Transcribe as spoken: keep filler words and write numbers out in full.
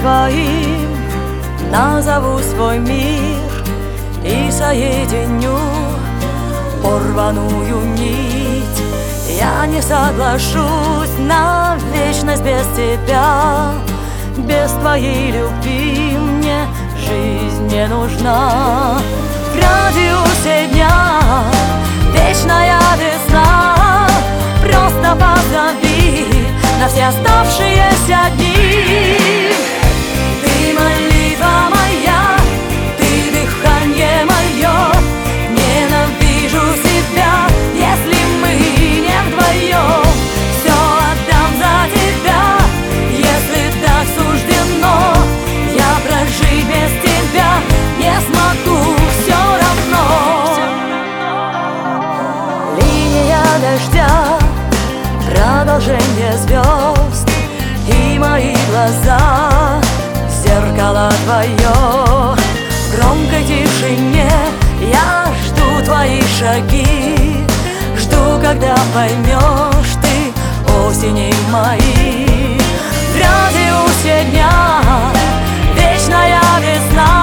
твоим назову свой мир и соединю порваную нить. Я не соглашусь на вечность без тебя, без твоей любви мне жизнь не нужна. В радиусе дня вечная весна, просто позови на все оставшиеся дни. Ты молитва моя, ты дыхание мое, ненавижу себя, если мы не вдвоем. Все отдам за тебя, если так суждено. Я прожить без тебя не смогу все равно. Линия дождя, продолжение звезд и мои глаза, зеркало твое. В громкой тишине я жду твои шаги, жду, когда поймешь ты осени мои. В радиусе дня вечная весна,